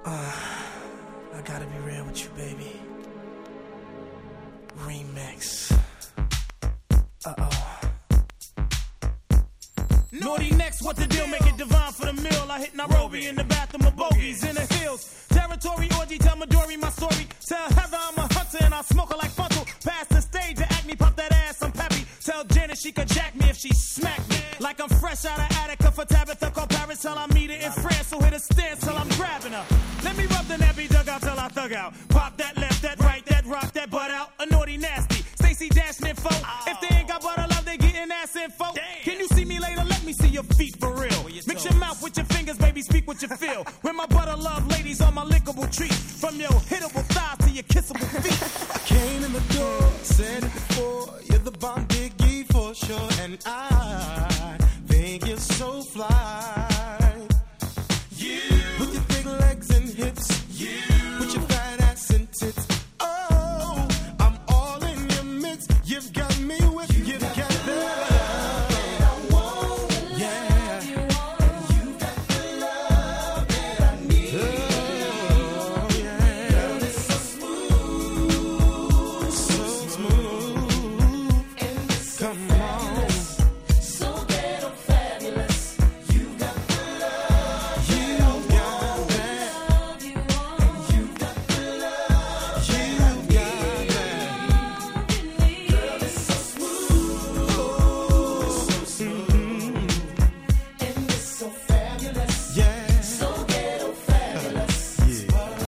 I gotta be real with you, baby. Remix. Naughty next, what the deal? Make it divine for the meal. I hit Nairobi in the bathroom of bogeys in the hills. Territory orgy, tell Midori my story. Tell Heather I'm a hunter and I smoke her like Funtal. Pass the stage and act me, pop that ass, I'm peppy. Tell Janet she could jack me if she smack me. Like I'm fresh out of Attica for Tabitha, call Paris till I meet her in France. So hit a stance till I'm grabbing her. Let me rub the nappy dug out till I thug out. Pop that left, that right, that rock, that butt out. A naughty nasty, Stacy Dash info. If they ain't got butter love, they getting ass info. Can you see me later? Let me see your feet for real. Mix your mouth with your fingers, baby, speak what you feel. When my butter love